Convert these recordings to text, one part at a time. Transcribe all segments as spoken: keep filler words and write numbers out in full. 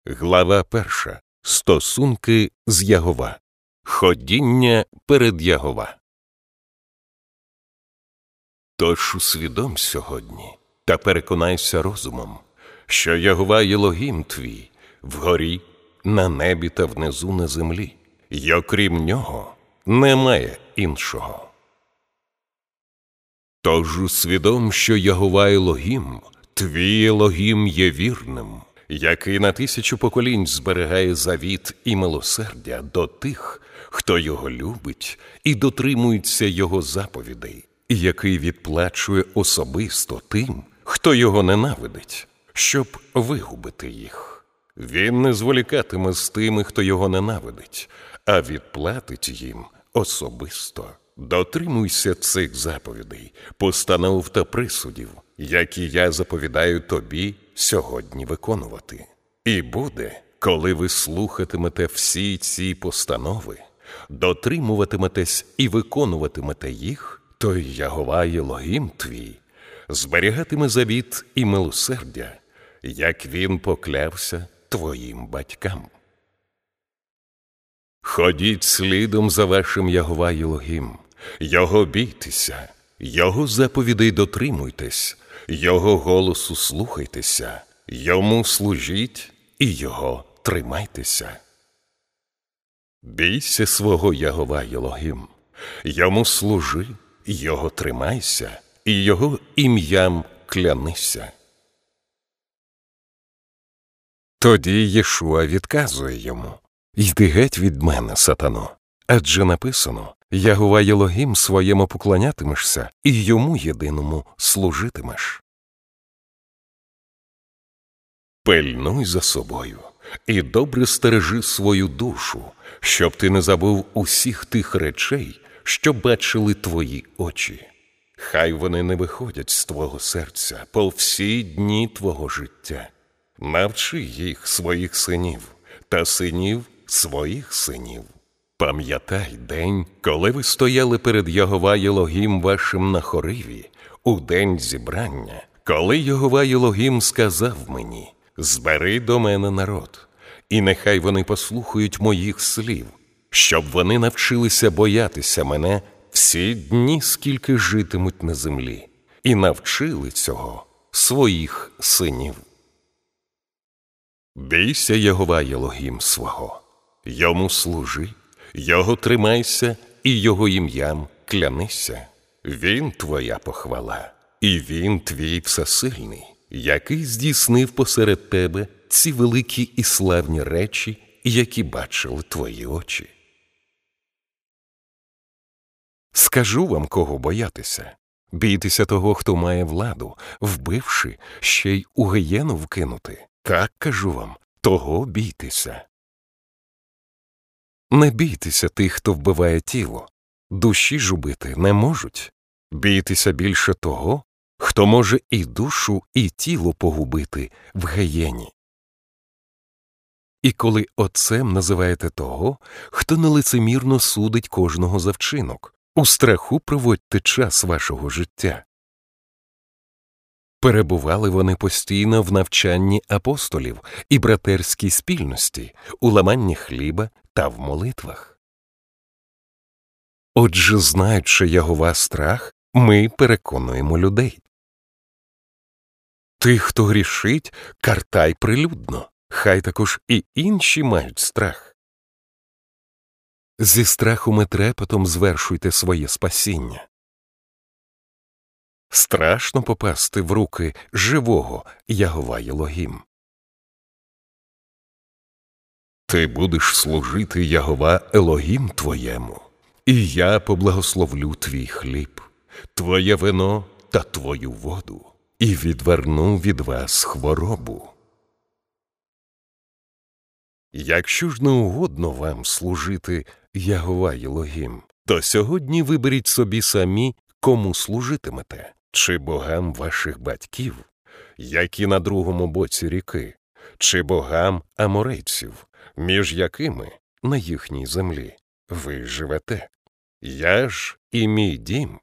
Глава перша. Стосунки з Ягова. Ходіння перед Ягова. Тож усвідом сьогодні та переконайся розумом, що Ягова Єлогім твій вгорі, на небі та внизу на землі, й окрім нього немає іншого. Тож усвідом, що Ягова Єлогім, твій Єлогім є вірним, який на тисячу поколінь зберігає завіт і милосердя до тих, хто його любить і дотримується його заповідей, і який відплачує особисто тим, хто його ненавидить, щоб вигубити їх. Він не зволікатиме з тими, хто його ненавидить, а відплатить їм особисто. Дотримуйся цих заповідей, постанов та присудів, які я заповідаю тобі сьогодні виконувати. І буде, коли ви слухатимете всі ці постанови, дотримуватиметесь і виконуватимете їх, то й Ягова Єлогім твій зберігатиме завіт і милосердя, як він поклявся твоїм батькам. Ходіть слідом за вашим Ягова Єлогім, його бійтеся, його заповідей дотримуйтесь, його голосу слухайтеся, йому служіть і його тримайтеся. Бійся свого Ягова Єлогім, йому служи, його тримайся, і його ім'ям клянися. Тоді Єшуа відказує йому: «Йди геть від мене, сатано, адже написано, Ягова Єлогім своєму поклонятимешся і йому єдиному служитимеш». Пильнуй за собою і добре стережи свою душу, щоб ти не забув усіх тих речей, що бачили твої очі. Хай вони не виходять з твого серця по всі дні твого життя. Навчи їх своїх синів та синів своїх синів. Пам'ятай день, коли ви стояли перед Ягова Єлогім вашим на Хориві, у день зібрання, коли Ягова Єлогім сказав мені: «Збери до мене народ, і нехай вони послухають моїх слів, щоб вони навчилися боятися мене всі дні, скільки житимуть на землі, і навчили цього своїх синів». Бійся Ягова Єлогім свого, йому служи, його тримайся і його ім'ям клянися. Він твоя похвала, і він твій всесильний, який здійснив посеред тебе ці великі і славні речі, які бачили твої очі. Скажу вам, кого боятися. Бійтеся того, хто має владу, вбивши, ще й у гієну вкинути. Так, кажу вам, того бійтеся. Не бійтеся тих, хто вбиває тіло, душі ж убити не можуть. Бійтеся більше того, хто може і душу, і тіло погубити в гієні. І коли отцем називаєте того, хто нелицемірно судить кожного за вчинок, у страху проводьте час вашого життя. Перебували вони постійно в навчанні апостолів і братерській спільності, у ламанні хліба та в молитвах. Отже, знаючи Ягова страх, ми переконуємо людей. Тих, хто грішить, картай прилюдно, хай також і інші мають страх. Зі страхом і трепетом звершуйте своє спасіння. Страшно попасти в руки живого Ягова Єлогім. Ти будеш служити Ягова Елогім твоєму, і я поблагословлю твій хліб, твоє вино та твою воду, і відверну від вас хворобу. Якщо ж не угодно вам служити Ягова Єлогім, то сьогодні виберіть собі самі, кому служитимете, чи богам ваших батьків, які на другому боці ріки, чи богам аморейців, між якими на їхній землі ви живете. Я ж і мій дім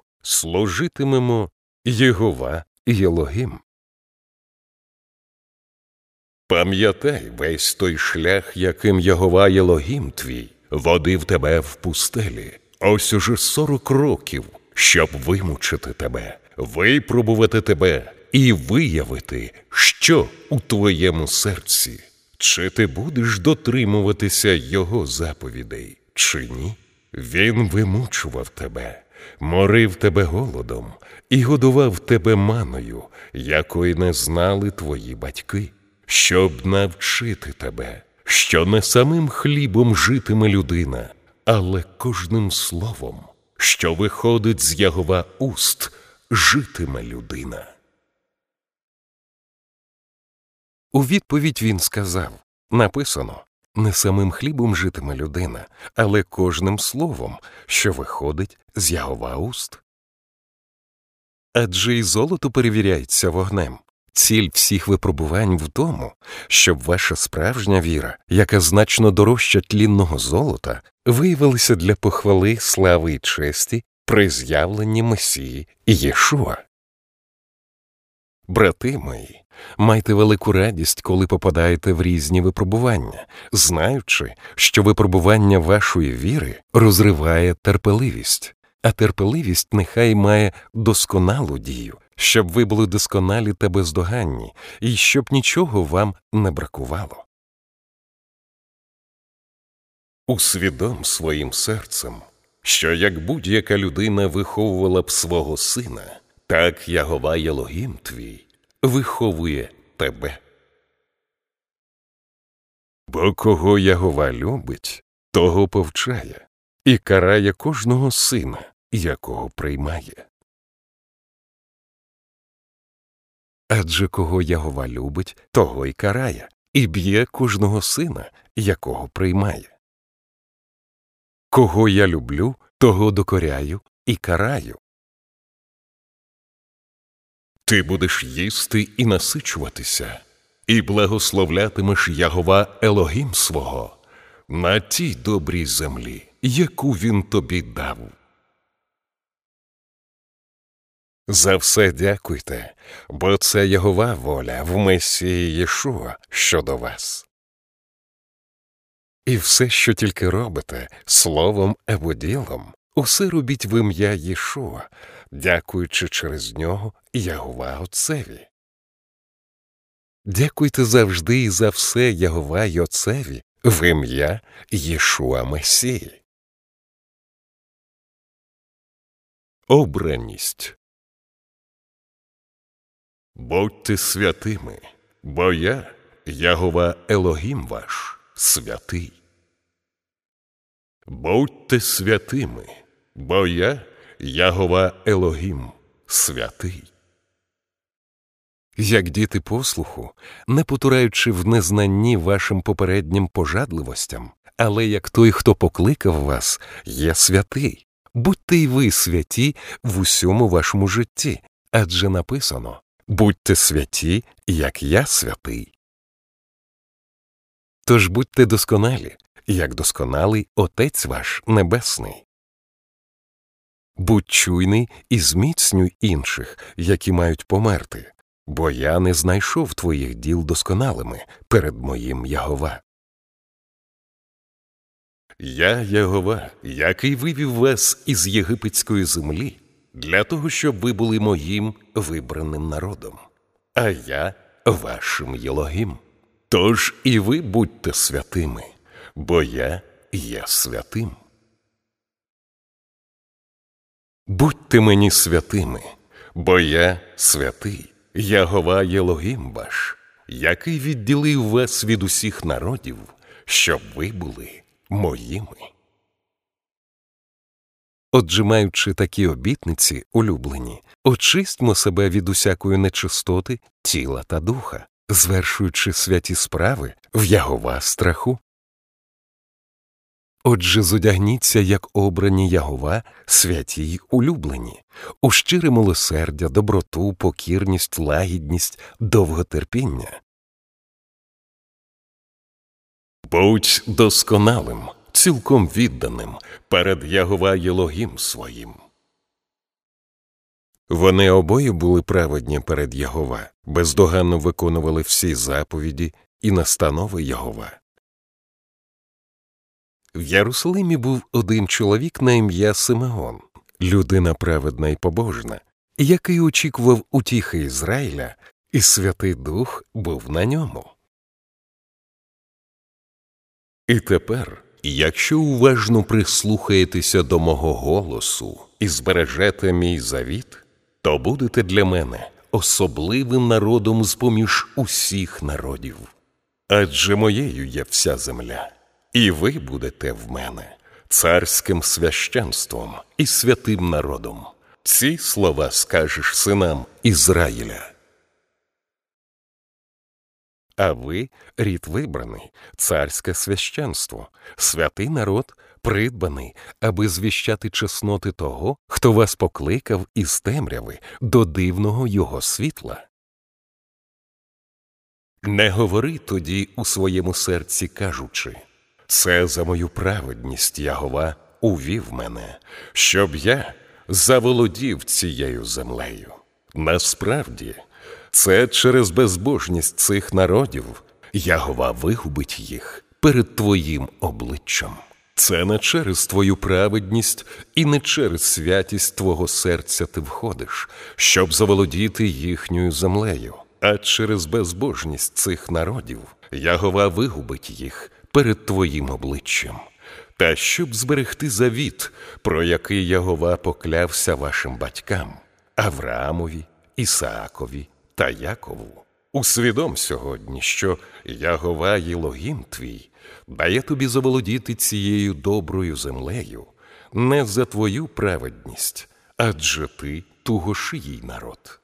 служитимемо Єгова Єлогім. Пам'ятай весь той шлях, яким Єгова Єлогім твій водив тебе в пустелі. Ось уже сорок років, щоб вимучити тебе, випробувати тебе і виявити, що у твоєму серці. Чи ти будеш дотримуватися його заповідей, чи ні? Він вимучував тебе, морив тебе голодом і годував тебе маною, якої не знали твої батьки, щоб навчити тебе, що не самим хлібом житиме людина, але кожним словом, що виходить з Єгова уст, житиме людина. У відповідь він сказав: написано, не самим хлібом житиме людина, але кожним словом, що виходить з Єгова уст. Адже і золото перевіряється вогнем. Ціль всіх випробувань в тому, щоб ваша справжня віра, яка значно дорожча тлінного золота, виявилася для похвали, слави і честі при з'явленні Месії Єшуа. Брати мої, майте велику радість, коли попадаєте в різні випробування, знаючи, що випробування вашої віри розриває терпеливість, а терпеливість нехай має досконалу дію, щоб ви були досконалі та бездоганні, і щоб нічого вам не бракувало. Усвідом своїм серцем, що як будь-яка людина виховувала б свого сина, так Єгова Єлогім твій виховує тебе. Бо кого Єгова любить, того повчає, і карає кожного сина, якого приймає. Адже кого Єгова любить, того й карає, і б'є кожного сина, якого приймає. Кого я люблю, того докоряю і караю. Ти будеш їсти і насичуватися, і благословлятимеш Єгова Елогім свого на тій добрій землі, яку він тобі дав. За все дякуйте, бо це Єгова воля в Месії Єшуа щодо вас. І все, що тільки робите, словом або ділом, усе робіть в ім'я Єшуа, дякуючи через нього Єгова Отцеві. Дякуйте завжди і за все Єгова й Отцеві в ім'я Єшуа Месії. Обраність. Будьте святими, бо я, Єгова Елогім ваш, святий. Будьте святими, бо я, Єгова Елогім, святий. Як діти послуху, не потураючи в незнанні вашим попереднім пожадливостям, але як той, хто покликав вас, є святий. Будьте й ви святі в усьому вашому житті, адже написано: будьте святі, як я святий. Тож будьте досконалі, як досконалий Отець ваш Небесний. Будь чуйний і зміцнюй інших, які мають померти, бо я не знайшов твоїх діл досконалими перед моїм Єгова. Я Єгова, який вивів вас із єгипетської землі, для того, щоб ви були моїм вибраним народом, а я вашим Єлогім. Тож і ви будьте святими, бо я є святим. Будьте мені святими, бо я святий, Єгова Єлогім ваш, який відділив вас від усіх народів, щоб ви були моїми. Отже, маючи такі обітниці, улюблені, очистьмо себе від усякої нечистоти тіла та духа, звершуючи святі справи в Єгова страху. Отже, зодягніться, як обрані Єгова, святі й улюблені, у щире милосердя, доброту, покірність, лагідність, довготерпіння. Будь досконалим, цілком відданим перед Єгова Єлогім своїм. Вони обоє були праведні перед Єгова, бездоганно виконували всі заповіді і настанови Єгова. В Єрусалимі був один чоловік на ім'я Симеон, людина праведна і побожна, який очікував утіхи Ізраїля, і Святий Дух був на ньому. І тепер, якщо уважно прислухаєтеся до мого голосу і збережете мій завіт, то будете для мене особливим народом з-поміж усіх народів. Адже моєю є вся земля, і ви будете в мене царським священством і святим народом. Ці слова скажеш синам Ізраїля. А ви – рід вибраний, царське священство, святий народ, придбаний, аби звіщати чесноти того, хто вас покликав із темряви до дивного його світла. Не говори тоді у своєму серці, кажучи: «Це за мою праведність Єгова увів мене, щоб я заволодів цією землею». Насправді, це через безбожність цих народів Єгова вигубить їх перед твоїм обличчям. Це не через твою праведність і не через святість твого серця ти входиш, щоб заволодіти їхньою землею, а через безбожність цих народів Єгова вигубить їх перед твоїм обличчям. Та щоб зберегти завіт, про який Єгова поклявся вашим батькам – Авраамові, Ісаакові та Якову. Усвідом сьогодні, що Єгова Єлогім твій дає тобі заволодіти цією доброю землею не за твою праведність, адже ти тугошиїй народ.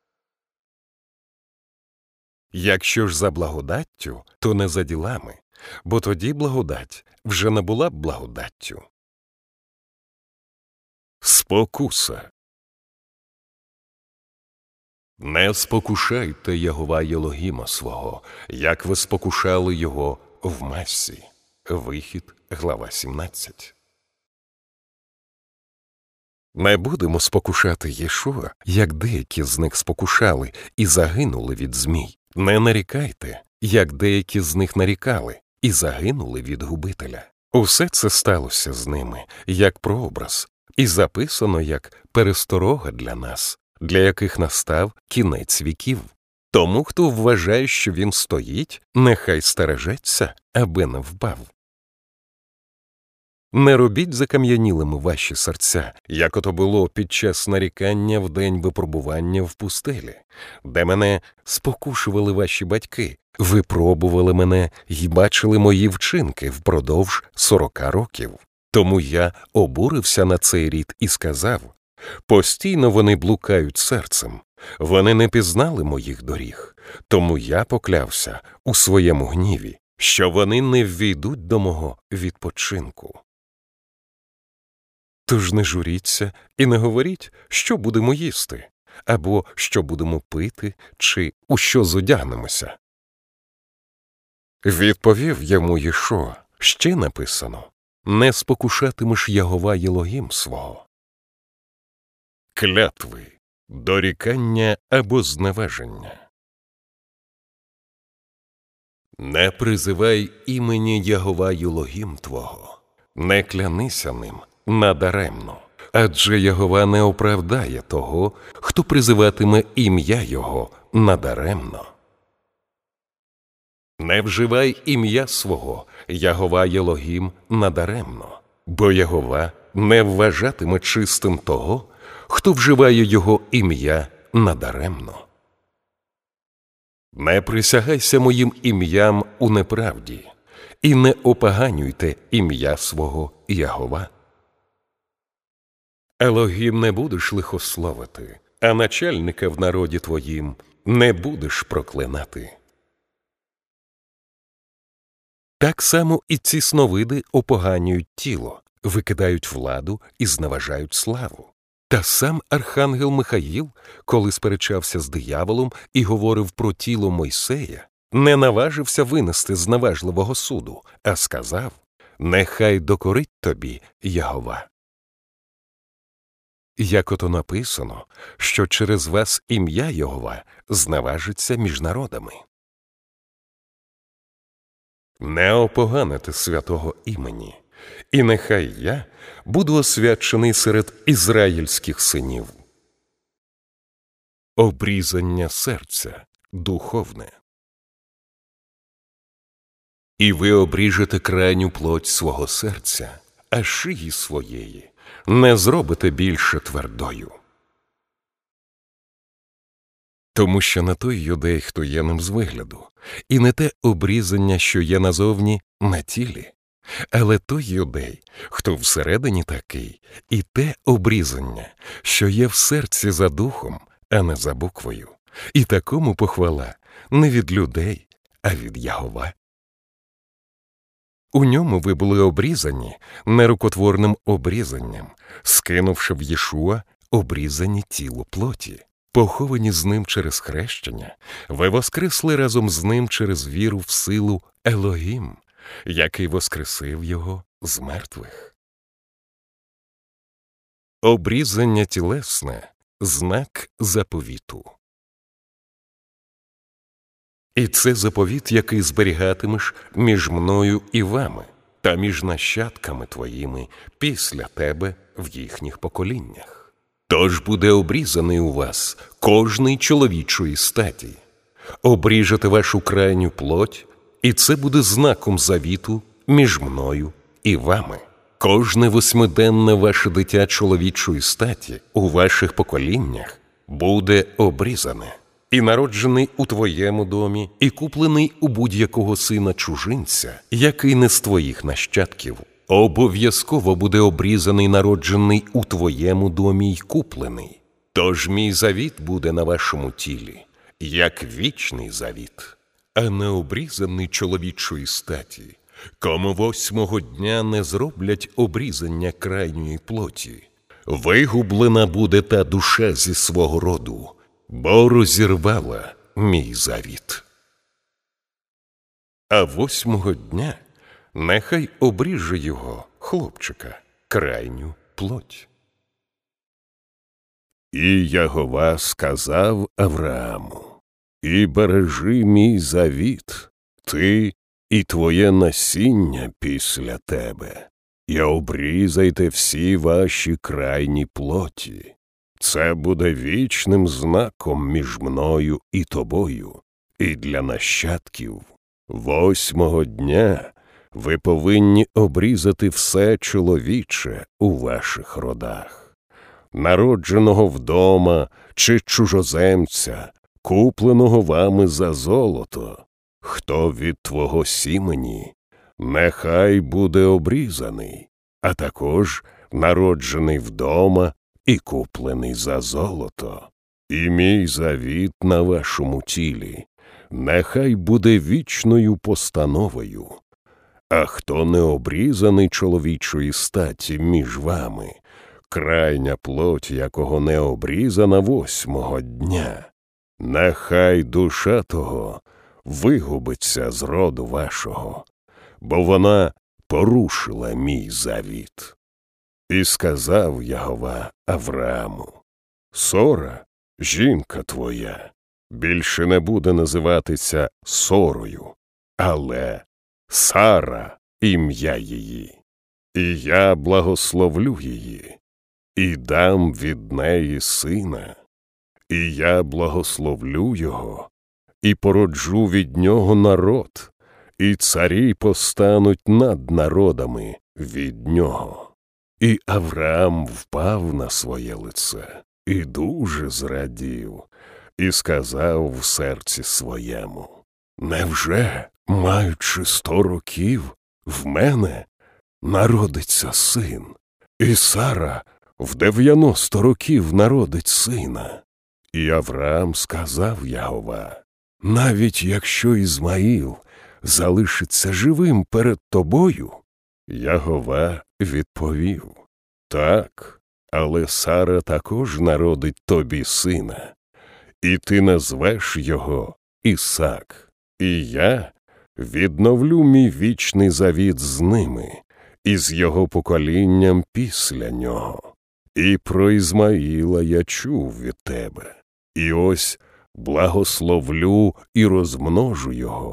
Якщо ж за благодаттю, то не за ділами, бо тоді благодать вже не була б благодаттю. Спокуса. Не спокушайте Єгова Єлогіма свого, як ви спокушали його в Массі. Вихід, глава сімнадцять. Не будемо спокушати Єшуа, як деякі з них спокушали і загинули від змій. Не нарікайте, як деякі з них нарікали і загинули від губителя. Усе це сталося з ними, як прообраз, і записано як пересторога для нас, для яких настав кінець віків. Тому, хто вважає, що він стоїть, нехай стережеться, аби не впав. Не робіть закам'янілими ваші серця, як ото було під час нарікання в день випробування в пустелі, де мене спокушували ваші батьки, випробували мене й бачили мої вчинки впродовж сорока років. Тому я обурився на цей рід і сказав: постійно вони блукають серцем, вони не пізнали моїх доріг, тому я поклявся у своєму гніві, що вони не ввійдуть до мого відпочинку. Тож не журіться і не говоріть, що будемо їсти, або що будемо пити, чи у що зодягнемося. Відповів йому Єшуа: ще написано: не спокушатимеш Єгова Єлогім свого. Клятви, дорікання або зневаження. Не призивай імені Єгова Єлогім твого, не клянися ним надаремно, адже Єгова не оправдає того, хто призиватиме ім'я його надаремно. Не вживай ім'я свого, Єгова Єлогім, надаремно, бо Єгова не вважатиме чистим того, хто вживає його ім'я надаремно. Не присягайся моїм ім'ям у неправді, і не опоганюйте ім'я свого Єгова. Елогім не будеш лихословити, а начальника в народі твоїм не будеш проклинати. Так само і ці сновиди опоганюють тіло, викидають владу і зневажають славу. Та сам архангел Михаїл, коли сперечався з дияволом і говорив про тіло Мойсея, не наважився винести зневажливого суду, а сказав: «Нехай докорить тобі Єгова». Як ото написано, що через вас ім'я Єгова зневажиться між народами. не опоганите святого імені, і нехай я буду освячений серед ізраїльських синів. Обрізання серця духовне. І ви обріжете крайню плоть свого серця, а шиї своєї не зробите більше твердою. Тому що не той юдей, хто є ним з вигляду, і не те обрізання, що є назовні на тілі, але той юдей, хто всередині такий, і те обрізання, що є в серці за духом, а не за буквою, і такому похвала не від людей, а від Ягова. У ньому ви були обрізані нерукотворним обрізанням, скинувши в Єшуа обрізані тіло плоті. Поховані з ним через хрещення, ви воскресли разом з ним через віру в силу Елогім, який воскресив його з мертвих. Обрізання тілесне – знак заповіту. І це заповіт, який зберігатимеш між мною і вами, та між нащадками твоїми після тебе в їхніх поколіннях. Тож буде обрізаний у вас кожний чоловічої статі. Обріжете вашу крайню плоть, і це буде знаком завіту між мною і вами. Кожне восьмиденне ваше дитя чоловічої статі у ваших поколіннях буде обрізане. І народжений у твоєму домі, і куплений у будь-якого сина чужинця, який не з твоїх нащадків, обов'язково буде обрізаний народжений у твоєму домі й куплений. Тож мій завіт буде на вашому тілі, як вічний завіт, а не обрізаний чоловічої статі, кому восьмого дня не зроблять обрізання крайньої плоті. Вигублена буде та душа зі свого роду, бо розірвала мій завіт. А восьмого дня нехай обріже його, хлопчика, крайню плоть. І Ягова сказав Аврааму: «І бережи мій завіт, ти і твоє насіння після тебе, і обрізайте всі ваші крайні плоті. Це буде вічним знаком між мною і тобою, і для нащадків. Восьмого дня ви повинні обрізати все чоловіче у ваших родах, народженого вдома чи чужоземця, купленого вами за золото. Хто від твого сімені, нехай буде обрізаний, а також народжений вдома і куплений за золото. І мій завіт на вашому тілі нехай буде вічною постановою. А хто не обрізаний чоловічої статі між вами, крайня плоть якого не обрізана восьмого дня, нехай душа того вигубиться з роду вашого, бо вона порушила мій завіт». І сказав Ягова Аврааму: «Сора, жінка твоя, більше не буде називатися Сорою, але Сара ім'я її. І я благословлю її, і дам від неї сина, і я благословлю його, і породжу від нього народ, і царі постануть над народами від нього». І Авраам впав на своє лице, і дуже зрадів, і сказав в серці своєму: «Невже, маючи сто років, в мене народиться син, і Сара в дев'яносто років народить сина?» І Авраам сказав Ягова: «Навіть якщо Ізмаїл залишиться живим перед тобою». Ягова відповів: «Так, але Сара також народить тобі сина, і ти назвеш його Ісак, і я відновлю мій вічний завіт з ними і з його поколінням після нього. І про Ізмаїла я чув від тебе, і ось благословлю і розмножу його,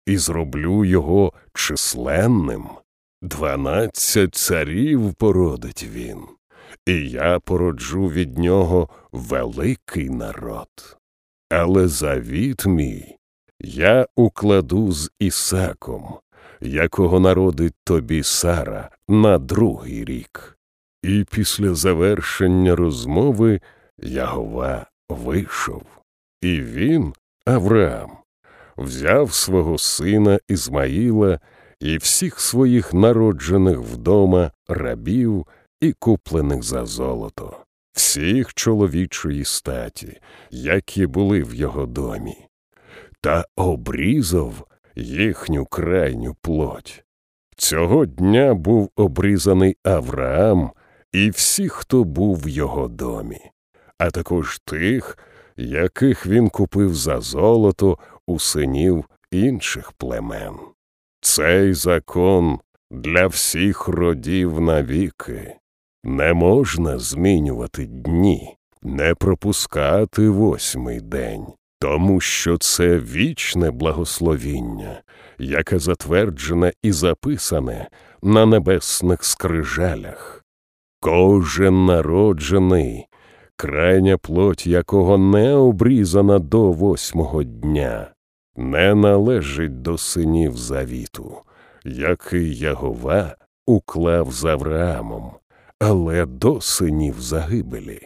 і зроблю його численним. Дванадцять царів породить він, і я породжу від нього великий народ. Але завіт мій я укладу з Ісаком, якого народить тобі Сара на другий рік. І після завершення розмови Ягова вийшов. І він, Авраам, взяв свого сина Ізмаїла і всіх своїх народжених вдома рабів і куплених за золото, всіх чоловічої статі, які були в його домі, та обрізав їхню крайню плоть. Цього дня був обрізаний Авраам і всі, хто був в його домі, а також тих, яких він купив за золото у синів інших племен. Цей закон для всіх родів навіки. Не можна змінювати дні, не пропускати восьмий день, тому що це вічне благословіння, яке затверджене і записане на небесних скрижалях. Кожен народжений, крайня плоть якого не обрізана до восьмого дня, не належить до синів завіту, який Ягова уклав з Авраамом, але до синів загибелі.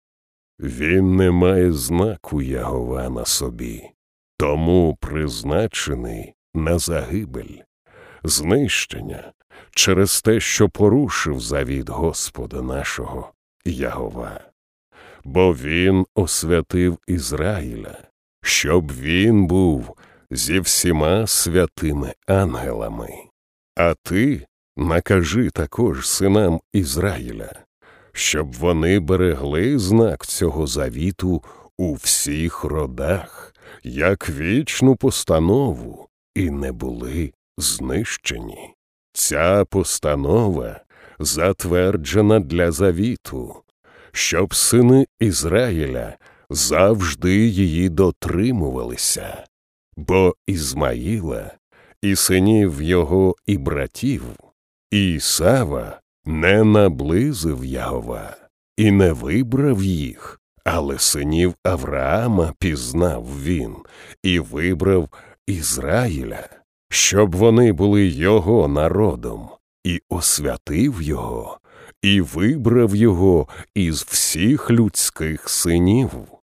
Він не має знаку Ягова на собі, тому призначений на загибель, знищення через те, що порушив завіт Господа нашого Ягова. Бо він освятив Ізраїля, щоб він був зі всіма святими ангелами. А ти накажи також синам Ізраїля, щоб вони берегли знак цього завіту у всіх родах, як вічну постанову, і не були знищені. Ця постанова затверджена для завіту, щоб сини Ізраїля завжди її дотримувалися. Бо Ізмаїла, і синів його, і братів, і Ісава не наблизив Ягова, і не вибрав їх, але синів Авраама пізнав він, і вибрав Ізраїля, щоб вони були його народом, і освятив його, і вибрав його із всіх людських синів.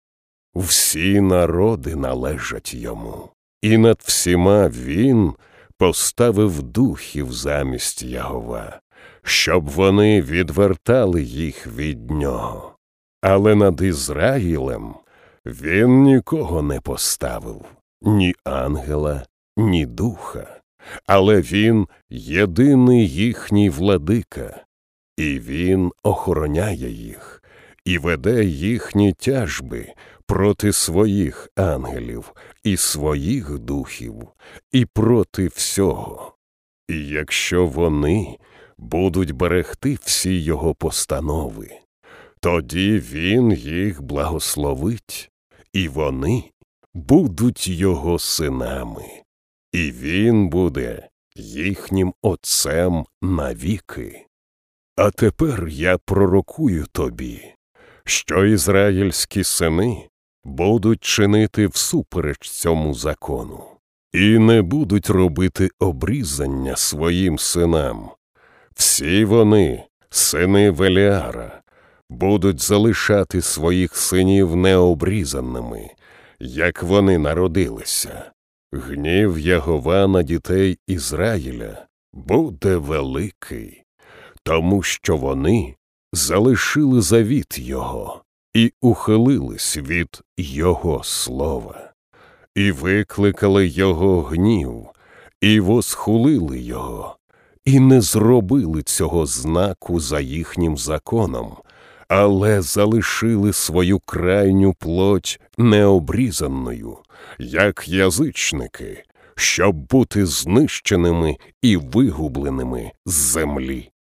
Всі народи належать йому, і над всіма він поставив духів замість Ягова, щоб вони відвертали їх від нього. Але над Ізраїлем він нікого не поставив, ні ангела, ні духа, але він єдиний їхній владика, і він охороняє їх, і веде їхні тяжби проти своїх ангелів і своїх духів, і проти всього. І якщо вони будуть берегти всі його постанови, тоді він їх благословить, і вони будуть його синами, і він буде їхнім отцем навіки. А тепер я пророкую тобі, що ізраїльські сини будуть чинити всупереч цьому закону, і не будуть робити обрізання своїм синам. Всі вони, сини Веліара, будуть залишати своїх синів необрізаними, як вони народилися. Гнів Ягова на дітей Ізраїля буде великий, тому що вони залишили завіт його і ухилились від його слова, і викликали його гнів, і восхулили його, і не зробили цього знаку за їхнім законом, але залишили свою крайню плоть необрізаною, як язичники, щоб бути знищеними і вигубленими з землі.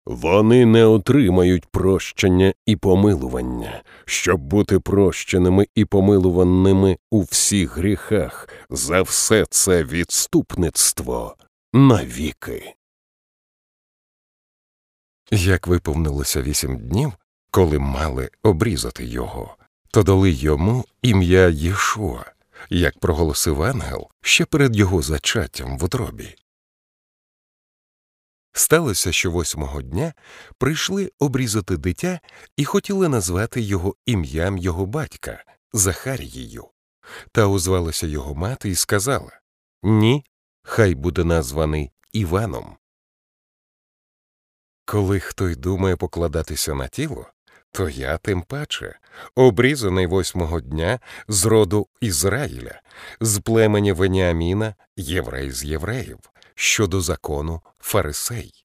Вони не отримають прощення і помилування, щоб бути прощеними і помилуваними у всіх гріхах. За все це відступництво навіки. Як виповнилося вісім днів, коли мали обрізати його, то дали йому ім'я Єшуа, як проголосив ангел ще перед його зачаттям в утробі. Сталося, що восьмого дня прийшли обрізати дитя і хотіли назвати його ім'ям його батька – Захарією. Та озвалася його мати і сказала: «Ні, хай буде названий Іваном». Коли хто й думає покладатися на тіло, то я тим паче, обрізаний восьмого дня з роду Ізраїля, з племені Веніаміна, єврей з євреїв, щодо закону фарисей.